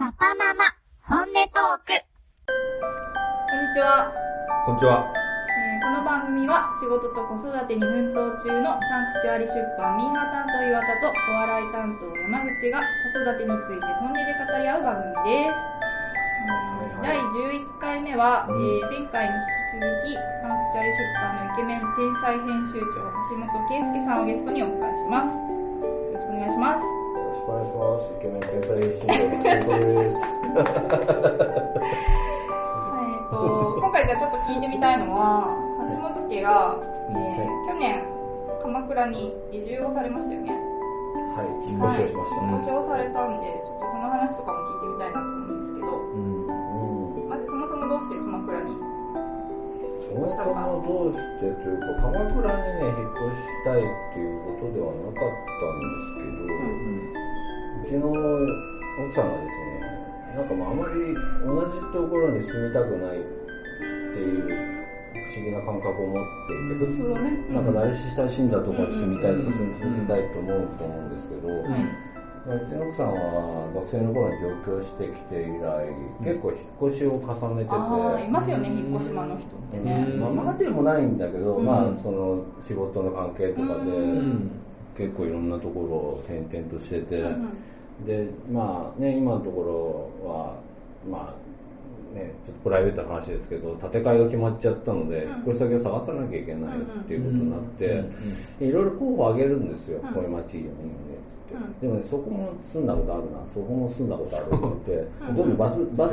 パパママ本音トーク。 こんにちは。 こんにちは。 この番組は仕事と子育てに奮闘中のサンクチュアリ出版ミーハー担当岩田とお笑い担当山口が子育てについて本音で語り合う番組です。第11回目は、前回に引き続きサンクチュアリ出版のイケメン天才編集長橋本圭介さんをゲストにお迎えします。よろしくお願いします。 よろしくお願いします。イケメン天才編集長の橋本です。 今回じゃあちょっと聞いてみたいのは、橋本家が、去年鎌倉に移住をされましたよね。 はい、引っ越しをしましたね。 引っ越しをされたんで、ちょっとその話とかも聞いてみたいなと思うんですけど、まずそもそもどうして鎌倉にそもそもどうしてというか、鎌倉にね引っ越したいっていうことではなかったんですけど、うちの奥さんがですね、なんかあまり同じところに住みたくないっていう不思議な感覚を持っていて、普通はね、なんか慣れ親しんだところに住みたいとか住みたいと思うんですけど、うちの奥さんは学生の頃に上京してきて以来、結構引っ越しを重ねてて、 いますよね、引っ越し間の人ってね。 までもないんだけど、その仕事の関係とかで、結構いろんなところを転々としてて、で今のところはちょっとプライベートな話ですけど、建て替えが決まっちゃったので、引っ越し先を探さなきゃいけないっていうことになって、いろいろ候補あげるんですよ。こういう街いいよねって。でもね、そこも住んだことあるな、そこも住んだことあるって言って、ほとんどバツがついてる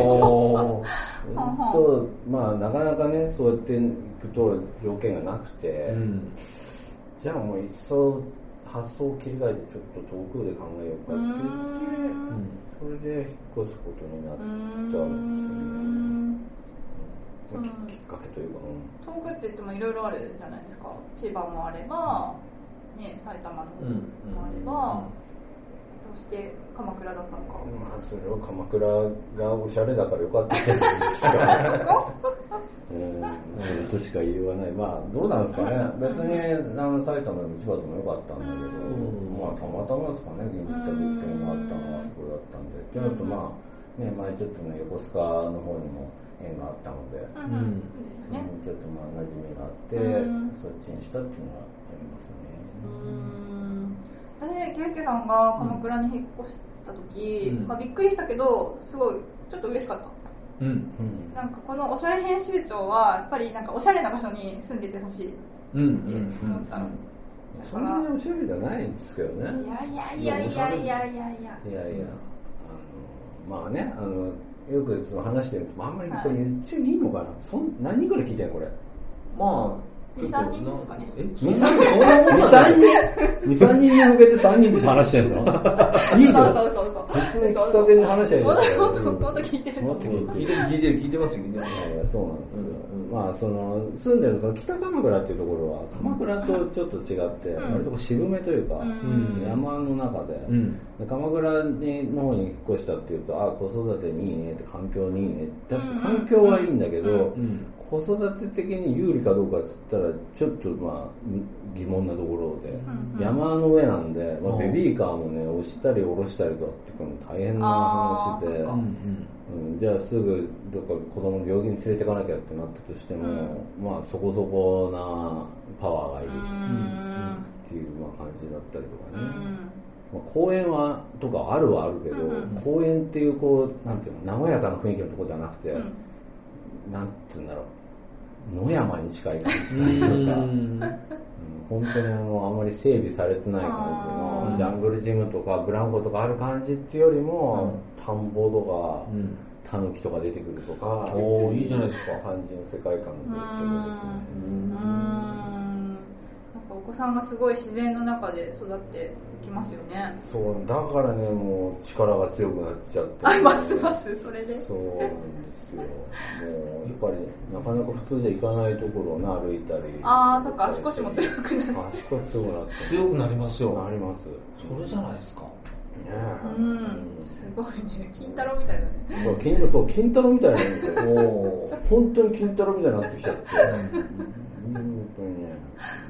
と、なかなかね、そうやって行くと条件がなくて、じゃあもう一層発想を切り替えてちょっと遠くで考えようかって言って、それで引っ越すことになったんですよね。きっかけというか、 遠くって言ってもいろいろあるじゃないですか。千葉もあれば、埼玉の方もあれば、どうして鎌倉だったのか。 それは鎌倉がおしゃれだからよかったじゃないですか。それとしか言いようがない。どうなんですかね。別に埼玉でも千葉でもよかったんだけど、たまたまですかね、行った物件があったのはそこだったんで。っていうのと前ちょっとね、横須賀の方にも縁があったので、ちょっと馴染みがあって、そっちにしたっていうのはありますね。 私、圭介さんが鎌倉に引っ越した時、びっくりしたけど、すごいちょっと嬉しかった。なんかこのおしゃれ編集長はやっぱりなんかおしゃれな場所に住んでてほしいって思ってたの。 そんなにおしゃれじゃないんですけどね。 いやよくその話してるんですけど、あんまりこれ言っちゃいいのかな。何人ぐらい聞いてんのこれ。 2、3人ですかね。 2、3人に向けて3人で話してんの。いいじゃん。 そう別に喫茶店で話しゃいいじゃん。 もっと聞いてる。 聞いてますよ。そうなんですよ。住んでるその北鎌倉っていうところは鎌倉とちょっと違って、割と渋めというか、山の中で、鎌倉の方に引っ越したっていうと、子育てにいいねって、環境にいいねって、確か環境はいいんだけど、子育て的に有利かどうかっつったらちょっと疑問なところで、山の上なんで、ベビーカーもね押したり下ろしたりとかって大変な話で、じゃあすぐどっか子供の病気に連れていかなきゃってなったとしても、そこそこなパワーがいるっていう感じだったりとかね。公園はとかあるはあるけど、公園っていうなんていうの、和やかな雰囲気のところではなくて、なんていうんだろう、野山に近い感じというか、本当にあんまり整備されてない感じのジャングルジムとかブランコとかある感じっていうよりも、田んぼとかタヌキとか出てくるとか、 いいじゃないですか。 感じの世界観のところですね。 お子さんがすごい自然の中で育ってきますよね。 そうだからね、もう力が強くなっちゃって、 ますそれで。 そうなんですよ。もうやっぱりなかなか普通じゃ行かないところを歩いたり。 そっか、足腰も強くなる。 足腰強くなって。 強くなりますよ。 なります。 それじゃないですか。 すごいね、金太郎みたいだね。 金太郎みたいなんだよ。本当に金太郎みたいになってきちゃって。本当にね。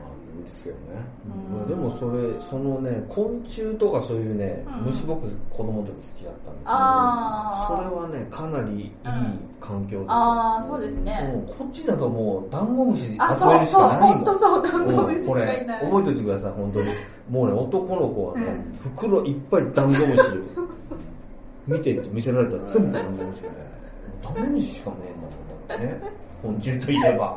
ですけどね。 でもそのね昆虫とかそういうね、虫僕子供の時好きだったんですけど、それはねかなりいい環境ですよ。 ああそうですね。 こっちだともうダンゴムシ集めるしかそうそうない本当そうダンゴムシしかいない。 これ覚えておいてください本当に。もうね男の子はね、袋いっぱいダンゴムシ見てって見せられたら全部ダンゴムシがね、ダンゴムシしかねえんだもんね。昆虫といえば。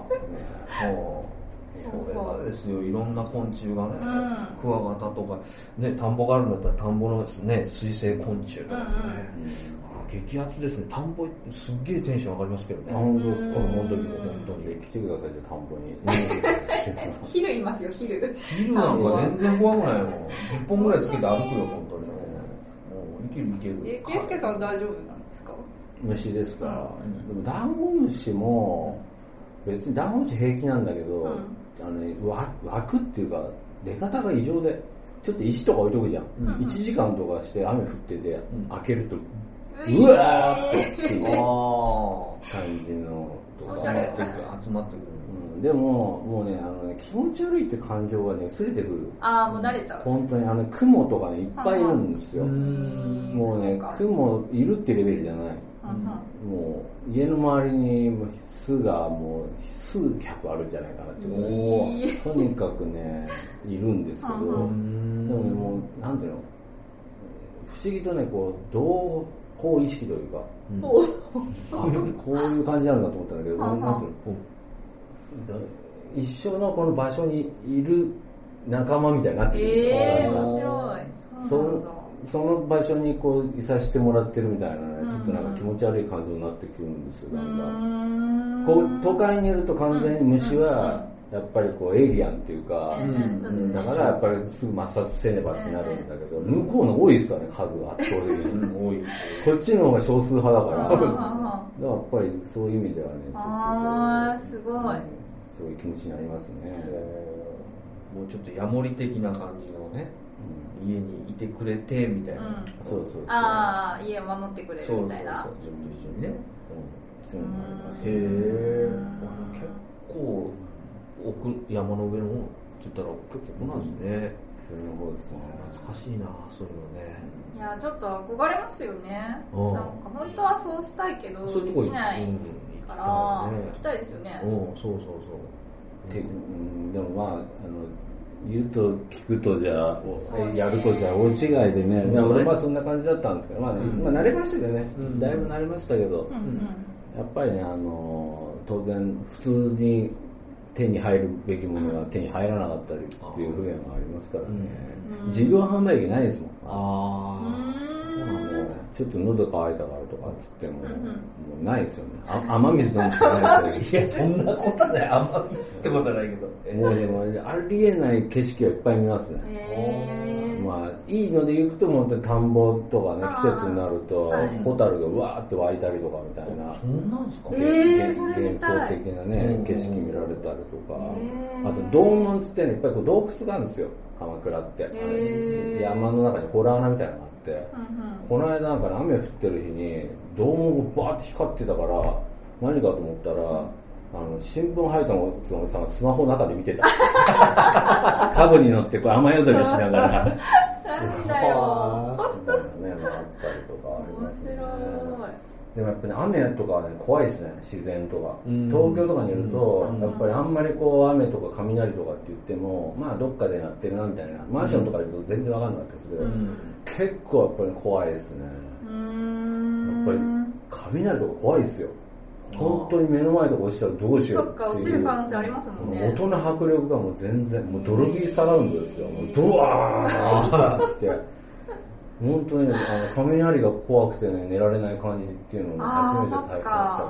それはですよ、いろんな昆虫がね、クワガタとかね、田んぼがあるんだったら田んぼのですね水生昆虫とかね、激アツですね。田んぼすっげえテンション上がりますけどね。 本当ですか。本当に来てくださいじゃ田んぼに。 昼いますよ昼。 昼なんか全然怖くないもん。10本ぐらいつけて歩くよ本当に。いけるいける。 ケイスケさん大丈夫なんですか？ 虫ですか。でもダンゴムシも別にダンゴムシ平気なんだけど、湧くっていうか出方が異常で、ちょっと石とか置いとくじゃん。1時間とかして雨降ってて開けるとうわーっていう感じのとか集まってくる。 でももうね気持ち悪いって感情がね薄れてくる。 もう慣れちゃう。 本当に雲とかねいっぱいいるんですよ。もうね雲いるってレベルじゃない。もう家の周りに巣がもう数百あるんじゃないかなっていう。とにかくねいるんですけど、でもねもうなんていうの不思議とねこう同胞意識というか、こういう感じなのかと思ったんだけど、なんていうの一緒のこの場所にいる仲間みたいになってるんですよ。 面白い。 その場所にこういさせてもらってるみたいなね、ちょっとなんか気持ち悪い感情になってくるんですよ。だんだんこう都会にいると完全に虫はやっぱりこうエイリアンっていうか、だからやっぱりすぐ抹殺せねばってなるんだけど、向こうの多いですからね、数が圧倒的に多い。こっちの方が少数派だからだからやっぱりそういう意味ではね、 すごいそういう気持ちになりますね。 もうちょっとヤモリ的な感じのね、家にいてくれてみたいな。 そう家を守ってくれるみたいな。 そうちょっと一緒にね。 へえ。結構山の上の方って言ったら結構ここなんですね。 上の方ですね。 懐かしいなそういうのね。 いやちょっと憧れますよね。なんか本当はそうしたいけどできないから行きたいですよね。 そうでも言うと聞くとじゃやるとじゃ大違いでね。俺はそんな感じだったんですけど、慣れましたけどね。だいぶ慣れましたけど、やっぱりね当然普通に手に入るべきものが手に入らなかったりっていう不便がありますからね。自動販売機ないですもん。ちょっと喉乾いたからとかっつっても、もうないですよね。雨水飲むしかないですよ。 いやそんなことはない。雨水ってことはないけど。 もうでもありえない景色をいっぱい見ますね。まあいいので行くと思って田んぼとかね季節になるとホタルがうわーって湧いたりとかみたいな。 そんなんですか？ 幻想的なね景色見られたりとか、あと洞門つってねいっぱいこう洞窟があるんですよ。鎌倉って山の中にホラー穴みたいなのがあって、この間なんか、ね、雨降ってる日に洞門がバーって光ってたから何かと思ったら新聞配達のおじさんがスマホの中で見てたカブに乗ってこう雨宿りしながらなんだよみたいなねのがあったりとかありますね。 面白い。 でもやっぱり、ね、雨とかはね怖いですね。自然とか東京とかにいるとやっぱりあんまりこう雨とか雷とかって言ってもまあどっかで鳴ってるなみたいなマンションとかでいると全然わかんなかったですけど、結構やっぱり怖いですね。やっぱり雷とか怖いですよ。本当に目の前とか落ちたらどうしようっていう。 そっか落ちる可能性ありますもんね。 音の迫力がもう全然もうドルビーサラウンドですよ。もうドワーンって本当に雷が怖くてね寝られない感じっていうのを初めて体験した。 そうだよ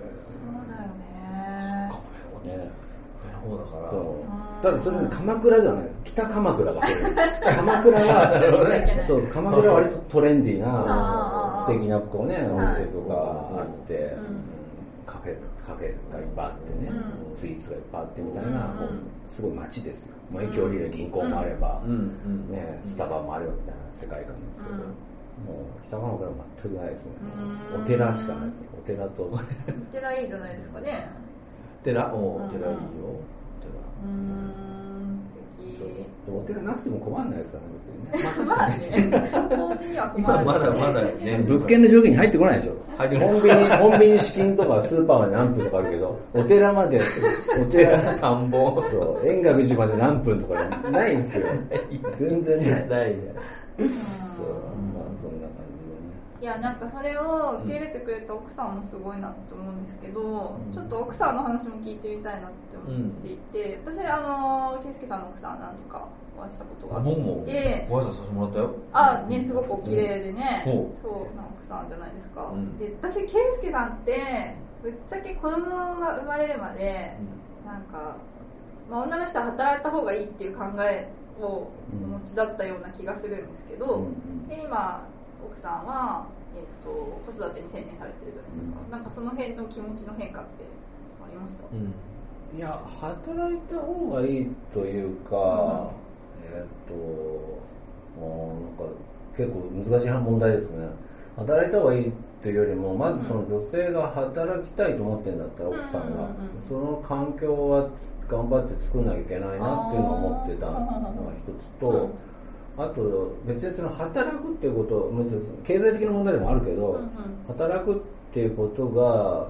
ね。 方だから。 ただそれね鎌倉ではない。北鎌倉が鎌倉がそう鎌倉は割とトレンディーな素敵なこうねお店とかあって、カフェがいっぱいあってね、スイーツがいっぱいあってみたいな、すごい街ですよ。もう駅降りる銀行もあれば、ねスタバもあればみたいな世界観ですけど、もう北鎌倉は全くないですね。お寺しかないですよ。お寺とお寺いいじゃないですかね。 寺いいよ。 お寺なくても困らないですからね、別にね。 まあね、当時には困らない。 まだまだね。 物件の条件に入ってこないでしょ。 入ってこない。 コンビニ資金とかスーパーまで何分とかあるけど、お寺まで、お寺、 田んぼ。 そう、円覚寺まで何分とかないんですよ。全然ない。 ないね。 そう、まあそんな感じでね。 いやなんかそれを受け入れてくれた奥さんもすごいなって思うんですけど、ちょっと奥さんの話も聞いてみたいなって思っていて、私圭介さんの奥さん何度かお会いしたことがあって、 僕もご挨拶させてもらったよ。 あね、すごくお綺麗でね、 そうな奥さんじゃないですか、 うん、 で私圭介さんってぶっちゃけ子供が生まれるまで、なんか、まあ、女の人は働いた方がいいっていう考えをお持ちだったような気がするんですけど、で今奥さんは、子育てに専念されてるじゃないですか、なんかその辺の気持ちの変化ってありました？ いや、働いた方がいいというか、なんか結構難しい問題ですね。働いた方がいいというよりも、まずその女性が働きたいと思ってるんだったら、奥さんがその環境は頑張って作らなきゃいけないなっていうのを思ってたのが一つと、あと別にその働くっていうこと、経済的な問題でもあるけど、働くっていうことが、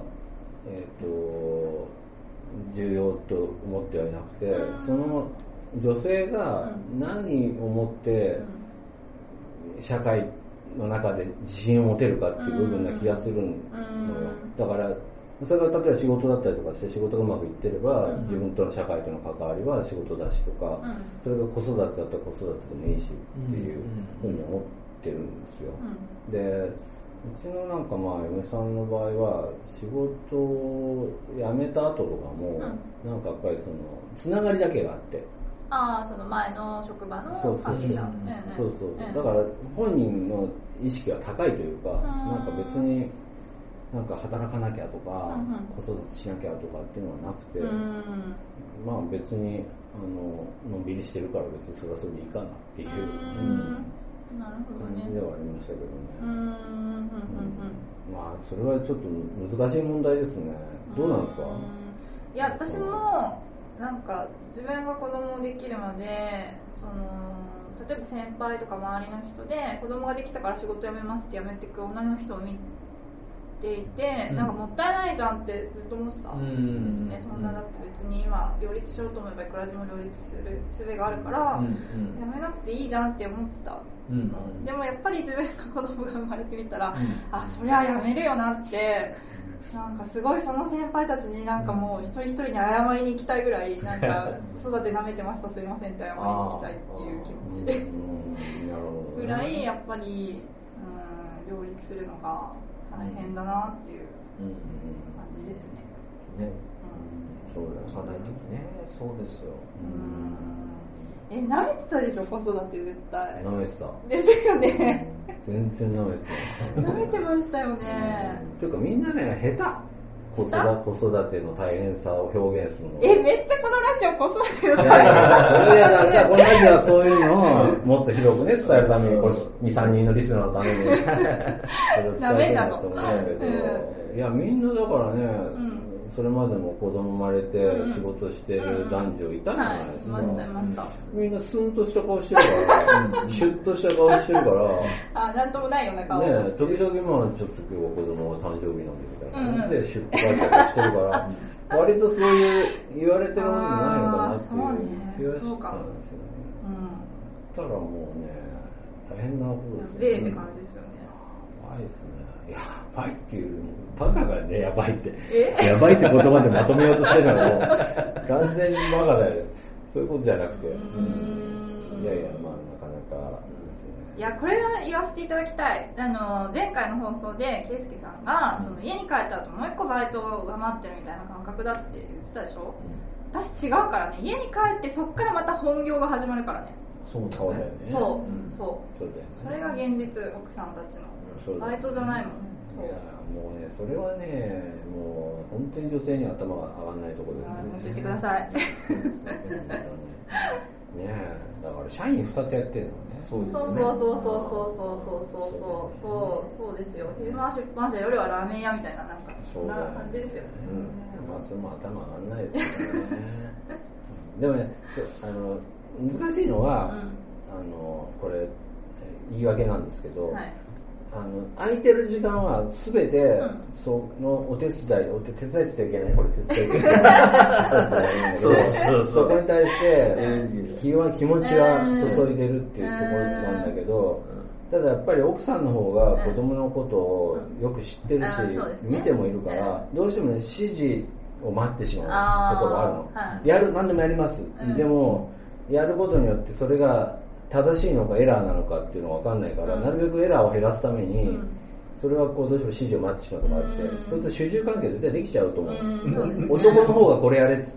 重要と思ってはいなくて、その女性が何をもって社会の中で自信を持てるかっていう部分な気がするのよ。だからそれが例えば仕事だったりとかして、仕事がうまくいってれば、自分との社会との関わりは仕事だしとか、それが子育てだったら子育てでもいいしっていうふうに思ってるんですよ。で、うちのなんかまあ嫁さんの場合は仕事を辞めた後とかも、なんかやっぱりそのつながりだけがあって、 その前の職場の関係者、 だから本人の意識は高いというか、なんか別になんか働かなきゃとか、子育てしなきゃとかっていうのはなくて、まあ別にのんびりしてるから別にそれはそれでいいかなっていう感じではありましたけどね。まあそれはちょっと難しい問題ですね。どうなんですか？ いや私もなんか自分が子供できるまで例えば先輩とか周りの人で子供ができたから仕事辞めますって辞めてく女の人を見ていて、なんかもったいないじゃんってずっと思ってたんですね。そんなだって別に今両立しようと思えばいくらでも両立する術があるから、辞めなくていいじゃんって思ってた。でもやっぱり自分が子供が生まれてみたら、そりゃ辞めるよなって、なんかすごいその先輩たちになんかもう一人一人に謝りに行きたいぐらい、なんか子育て舐めてましたすいませんって謝りに行きたいっていう気持ちでぐらいやっぱり、両立するのが大変だなっていう感じですね。 そうだよ、 幼い時ね、そうですよ。 舐めてたでしょ、子育て絶対。 舐めてた。 ですよね。 全然舐めてた。 舐めてましたよね。 というかみんなね、下手。子育ての大変さを表現するの。 めっちゃこのラジオ子育ての大変さ。 それでだこのラジオはそういうのをもっと広くね伝えるために、2、3人のリスナーのためにそれを伝えてるんだと思うんですけど、いやみんなだからね、それまでも子供生まれて仕事してる男女いたじゃないですか。みんなスンとした顔してるからシュッとした顔してるからなんともないような顔ね、時々まあちょっと今日は子供が誕生日なんでみたいな感じでシュッと描いたりしてるから割とそういう言われてるものじゃないのかなっていう気がしたんですよね。たらもうね大変なことですよね。 やべえって感じですよね。 やばいですね。やばいっていうよりもバカがね、やばいってやばいって言葉でまとめようとしてるのも完全にバカだよ。そういうことじゃなくて、いやいや、まあなかなかですね。 いやこれは言わせていただきたい。前回の放送で圭介さんがその家に帰った後もう一個バイトが待ってるみたいな感覚だって言ってたでしょ。私違うからね、家に帰ってそっからまた本業が始まるからね。 そうだよね。 それが現実、奥さんたちのバイトじゃないもん。 いやもうね、それはね、もう本当に女性には頭が上がらないところですね。 教えてください。 ねえ、だから社員2つやってるのね。 そうですよ。昼間は出版社、夜はラーメン屋みたいな、なんかそんな感じですよ。まあそれも頭上がらないですよね。でもね、 難しいのは、これ言い訳なんですけど、空いてる時間は全てそのお手伝いしちゃいけない、これ手伝いそこに対して気持ちは注いでるっていうところなんだけど、ただやっぱり奥さんの方が子供のことをよく知ってるし、見てもいるから、どうしてもね、指示を待ってしまうことがあるの。何でもやります、でもやることによってそれが正しいのかエラーなのかっていうのが分かんないから、なるべくエラーを減らすために、それはこうどうしても指示を待ってしまうとかあって、それと主従関係絶対できちゃうと思う。男の方がこれやれっつって、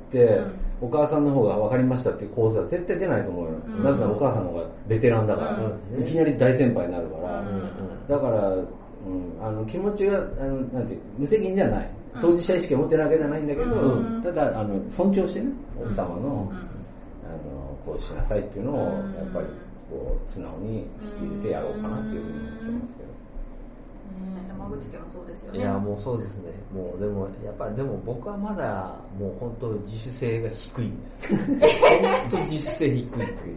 お母さんの方が分かりましたっていう構図は絶対出ないと思うよ。なぜならお母さんの方がベテランだから、いきなり大先輩になるから、だから、気持ちがなんて無責任ではない。当事者意識を持ってるわけじゃないんだけど、ただ尊重してね、奥様のこうしなさいっていうのをやっぱりこう素直に聞き入れてやろうかなっていうふうに思ってますけど。 山口家もそうですよね。 いやもうそうですね。もうでもやっぱりでも僕はまだもう本当自主性が低いんです。本当自主性低い。も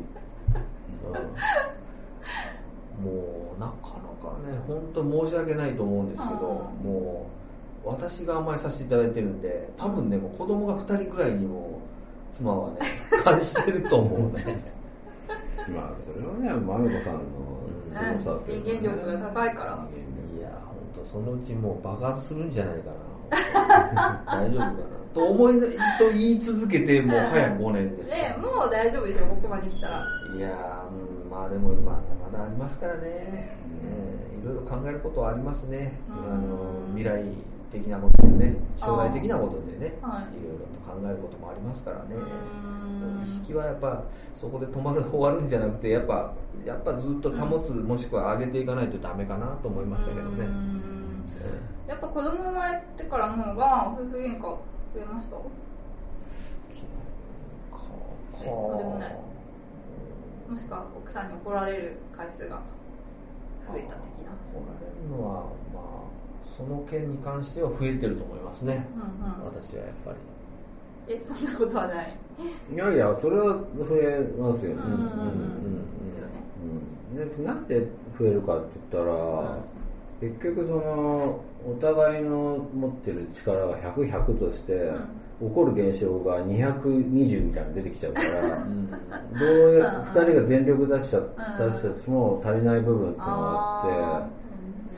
うなかなかね本当申し訳ないと思うんですけど、もう私が甘えさせていただいてるんで、多分ねもう子供が2人くらいにも妻はね感じてると思うね。 まあそれはね、まみこさんのすごさっていうか、 人間力が高いから。 いや本当そのうちもう爆発するんじゃないかな。大丈夫かなとと言い続けてもう早く5年ですね。もう大丈夫でしょ、ここまで来たら。 いやまあでもまだまだありますからね。いろいろ考えることはありますね。未来的なことでね、将来的なことでね、いろいろと考えることもありますからね。意識はやっぱそこで終わるんじゃなくて、やっぱずっと保つ、もしくは上げていかないとダメかなと思いましたけどね。 やっぱ子供生まれてからの方が夫婦喧嘩増えました？そうでもない。もしくは奥さんに怒られる回数が増えた的な。 怒られるのはまあその件に関しては増えてると思いますね。私はやっぱり。 そんなことはない。 いやいや、それは増えますよね。なんで増えるかって言ったら、結局そのお互いの持ってる力が100、100として、起こる現象が220みたいなの出てきちゃうから、2人が全力出したとしても足りない部分っていうのがあって、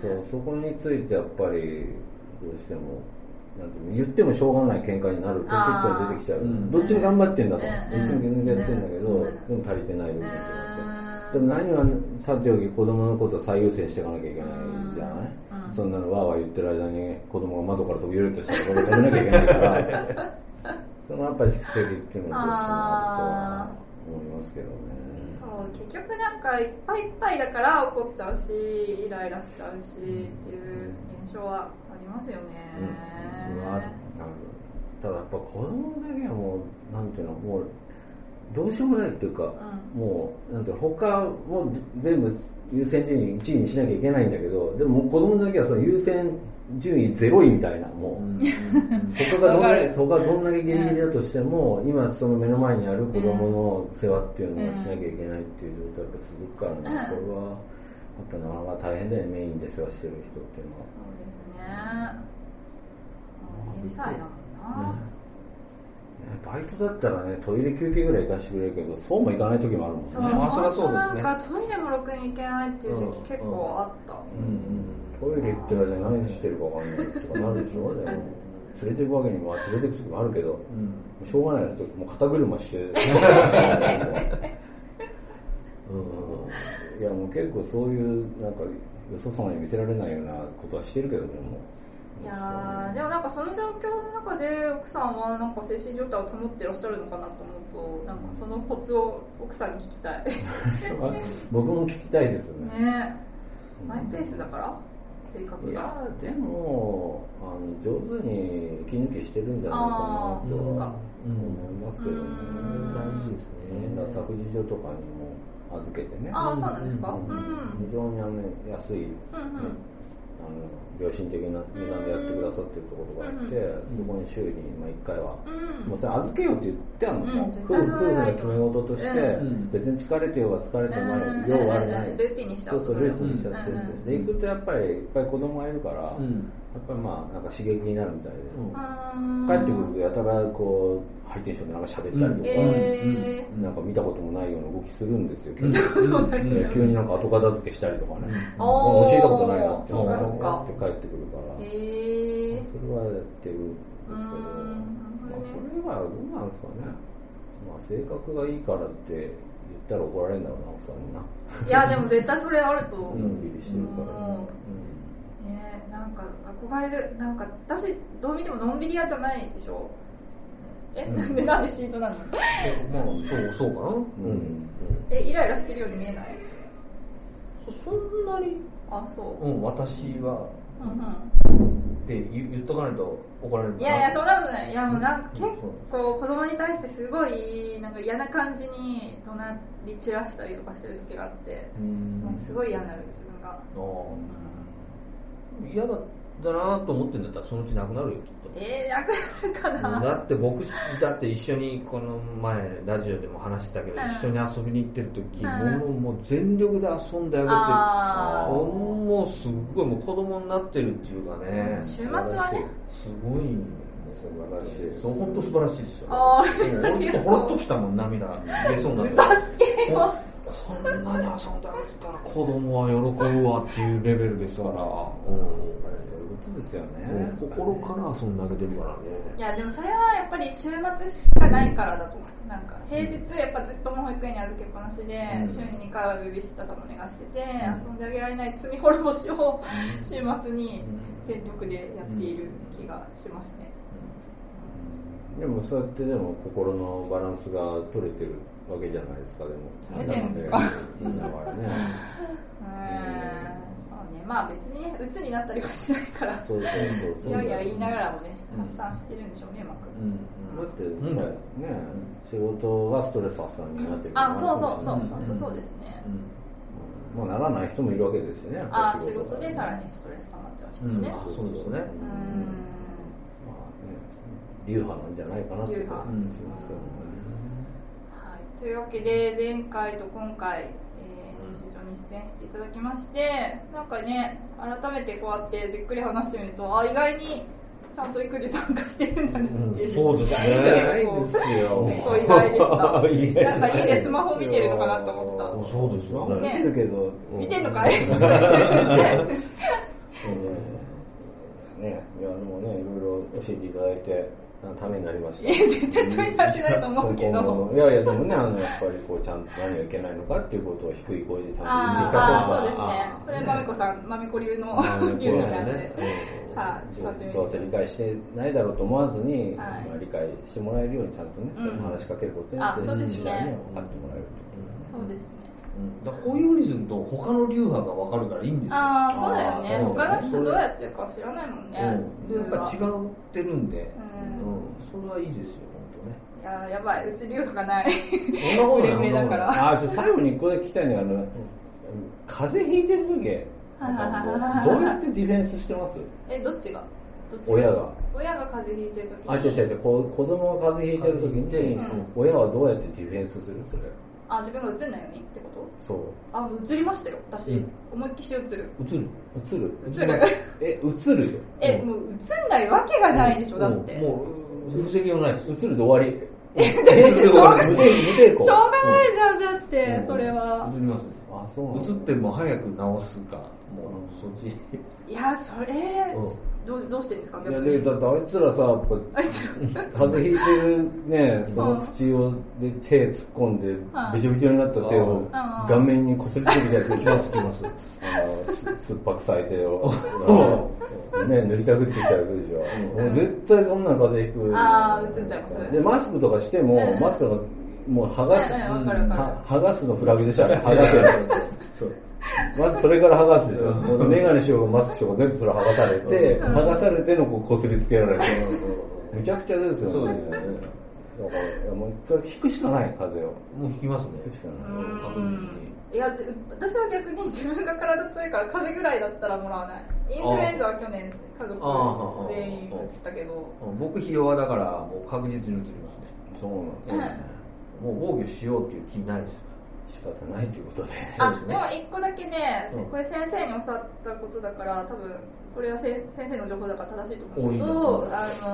そこについてやっぱりどうしてもなんて言ってもしょうがない喧嘩になる時ってのが出てきちゃう。どっちも頑張ってんだと、どっちも全力やってんだけど、でも足りてない部分ってあって、でも何はさておき子供のことを最優先していかなきゃいけないじゃない。そんなのわーわー言ってる間に子供が窓から飛び降りるとしたらこれ止めなきゃいけないからそのやっぱり蓄積っていうのはどうしてもあるとは思いますけどね。 そう結局なんかいっぱいいっぱいだから怒っちゃうしイライラしちゃうしっていう現象はありますよね。 ただやっぱ子供だけはもうなんていうのもうどうしようもないっていうか、もうなんていう他も全部優先順位1位にしなきゃいけないんだけど、でも子供だけはその優先順位0位みたいな、もう他がどんだけギリギリだとしても、今その目の前にある子供の世話っていうのはしなきゃいけないっていう状態がやっぱ続くからね、これはやっぱなかなか大変だよね、メインで世話してる人っていうのは。 そうですね。2歳だもんな。 バイトだったらね、トイレ休憩ぐらい行かしてくれるけど、そうも行かない時もあるもんね。 そりゃそうですね。なんかトイレもろくに行けないっていう時期結構あった。 トイレ行ってる間に何してるか分かんないとかなるでしょ。でも連れて行くわけにも連れて行く時もあるけど、しょうがないです。もう肩車していやもう結構そういうなんかよそ様に見せられないようなことはしてるけどね。もういやでもなんかその状況の中で奥さんはなんか精神状態を保ってらっしゃるのかなと思うと、なんかそのコツを奥さんに聞きたい僕も聞きたいですね。 マイペースだから性格が。いやでも上手に息抜きしてるんじゃないかなとは思いますけどね。 大事ですね。 託児所とかにも預けてね。 そうなんですか。 非常に安い、 良心的な値段でやってくださってるところがあって、そこに週に1回は、もうそれ預けようって言ってあるのも、夫婦の決め事として、別に疲れてようが疲れても用悪ない、 ルーティンにしちゃう。 そうルーティンにしちゃってるんで、で行くとやっぱりいっぱい子供がいるから、やっぱりまあなんか刺激になるみたいで、帰ってくるとやたらこうハイテンションでなんか喋ったりとか、なんか見たこともないような動きするんですよ。急になんか後片付けしたりとかね、教えたことないなって思って帰ってくるから、それはやってるんですけど、まあそれはどうなんですかね。まあ性格がいいからって言ったら怒られるんだろうな、奥さんにな。 いやでも絶対それあると。 のんびりしてるからね。 なんか憧れる。なんか私どう見てものんびり屋じゃないでしょ。なんでシートなの？ まあそうかな。 イライラしてるように見えない？ そんなに。 あ、そう。 私は。って言っとかないと怒られるかな。 いやそんなことない。いやもうなんか結構子供に対してすごいなんか嫌な感じに怒鳴り散らしたりとかしてる時があって、もうすごい嫌になる自分が。 嫌だなと思ってんだったらそのうちなくなるよきっと。 なくなるかな。 だって僕だって一緒にこの前ラジオでも話したけど、一緒に遊びに行ってる時、もう全力で遊んであげて、もうすっごいもう子供になってるっていうかね。 週末はねすごい素晴らしい。 そう本当素晴らしいですよ。俺ちょっとほろっときたもん、涙出そうになって。こんなに遊んであげてたら子供は喜ぶわっていうレベルですから。 ですよね。 心から遊んであげてるからね。 いやでもそれはやっぱり週末しかないからだと思う。なんか平日やっぱずっともう保育園に預けっぱなしで、週に2回はベビーシッターさんお願いしてて、遊んであげられない罪滅ぼしを週末に全力でやっている気がしますね。 でもそうやってでも心のバランスが取れてるわけじゃないですか。でも取れてるんですか？ だからね。 まあ別にね、鬱になったりはしないから、いやいや言いながらもね、発散してるんでしょうね、うまく。 だってね、仕事がストレス発散になってる。 そう本当そうですね。 まあならない人もいるわけですよね。 仕事でさらにストレス溜まっちゃう人ね。 そうですね。 まあね、流派なんじゃないかなって気がしますけどね。 はい、というわけで前回と今回。出演していただきまして、なんかね改めてこうやってじっくり話してみると意外にちゃんと育児参加してるんだねっていう、 そうですね。 結構意外でした。なんか家でスマホ見てるのかなと思ってた。 そうですよね。 見てるけど見てんのかい？ ね、いやでもねいろいろ教えていただいてためになりました。 絶対ためになってないと思うけど。 いやでもねやっぱりこうちゃんと何がいけないのかっていうことを低い声でちゃんと言ってそうですね。それまめこさん、まめこ流の流儀なんで、 どうせ理解してないだろうと思わずに、理解してもらえるようにちゃんとね、話しかけることによって時代に分かってもらえる。 そうですね。 だからこういうふうにすると他の流派が分かるからいいんですよ。 そうだよね。他の人どうやってるか知らないもんね。 やっぱ違ってるんで、それはいいですよ本当ね。やばい、うち流派がない。 そんなことないだから。 最後に1個だけ聞きたいのが風邪ひいてる時どうやってディフェンスしてます？ どっちが？親が風邪ひいてる時に。 違う子供が風邪ひいてる時に親はどうやってディフェンスする？それ自分が映んないようにってこと？ そう。 映りましたよ私、思いっきし映る。 映るもう映んないわけがないでしょ。だってもう防ぎようないです。 映るで終わり。 しょうがないじゃん。だってそれは映りますね。映っても早く直すかもうそっち。 いやそれどうしてるんですか？ いやだってあいつらさ風邪ひいてるねその口をで手突っ込んでべちょべちょになった手を顔面にこすりつけてやつきます酸っぱくさい手を塗りたくってきたやつでしょ。もう絶対そんな風邪ひく。 映っちゃいます。 でマスクとかしてもマスクがもう剥がすのフラグでしょ。剥がせる。まずそれから剥がすでしょ。メガネしようがマスクしようが全部それ剥がされて、剥がされてのこすりつけられて、むちゃくちゃですよね。そうですよね。だからもう引くしかない風を。 もう引きますね。 引くしかない。 確実に。 いや私は逆に自分が体強いから風邪ぐらいだったらもらわない。インフルエンザは去年家族全員打つったけど、 僕ひ弱だからもう確実に打つりますね。 そうなんだね。 もう防御しようっていう気ないです。 仕方ないということで。 でも一個だけね、これ先生に教わったことだから多分これは先生の情報だから正しいと思うんだけど、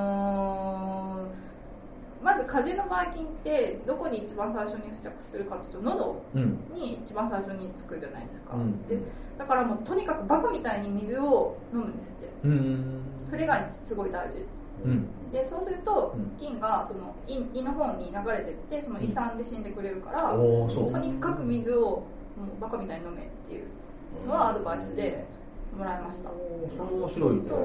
まず風邪のばい菌ってどこに一番最初に付着するかっていうと喉に一番最初につくじゃないですか、でだからもうとにかくバカみたいに水を飲むんですって。それがすごい大事、でそうすると菌がその胃の方に流れてってその胃酸で死んでくれるから、とにかく水をもうバカみたいに飲めっていうのはアドバイスでもらいました。 それ面白い。 そう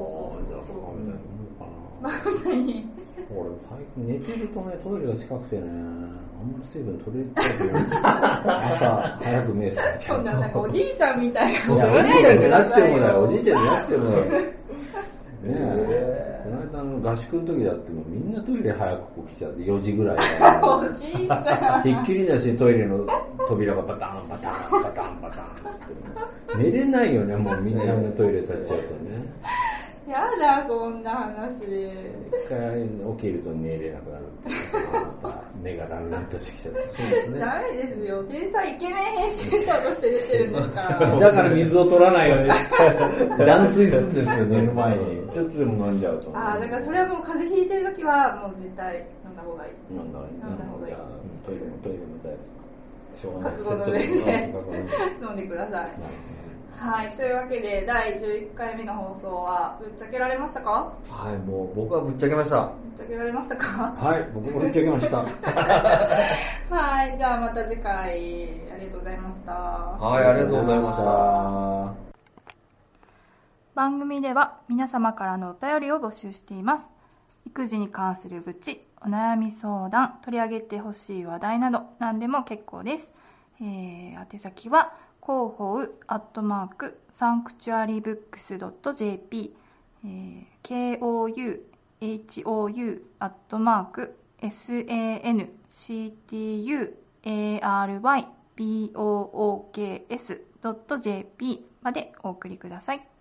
バカみたいに俺最近寝てるとね、トイレが近くてね、あんまり水分取れたくない朝早く目覚めちゃう。 なんかおじいちゃんみたいな。 いやおじいちゃんじゃなくてもだよ、おじいちゃんじゃなくてもねえ、この間の合宿の時だってもうみんなトイレ早く来ちゃって4時ぐらいからおじいちゃんひっきりなしにトイレの扉がバタンバタンバタンバタンって寝れないよね、もうみんなのトイレ立っちゃうとね。 やだそんな話。 一回起きると寝れなくなるってまた目がランランとしてきちゃって。そうですね。 ダメですよ、天才イケメン編集長として出てるんですからだから水を取らないように断水するんですよ、寝る前にちょっとでも飲んじゃうと。 だからそれはもう風邪ひいてる時はもう絶対飲んだ方がいい。 飲んだ方がいい。トイレもしょうがない。 覚悟の上で飲んでください。はい、というわけで第11回目の放送はぶっちゃけられましたか？ はい、もう僕はぶっちゃけました。 ぶっちゃけられましたか？ はい、僕もぶっちゃけましたはい、じゃあまた次回ありがとうございました。 はい、ありがとうございました。 番組では皆様からのお便りを募集しています。育児に関する愚痴、お悩み相談、取り上げてほしい話題など何でも結構です。宛先は広報@sanctuarybooks.jp KOUHOU@sanctuarybooks.jp までお送りください。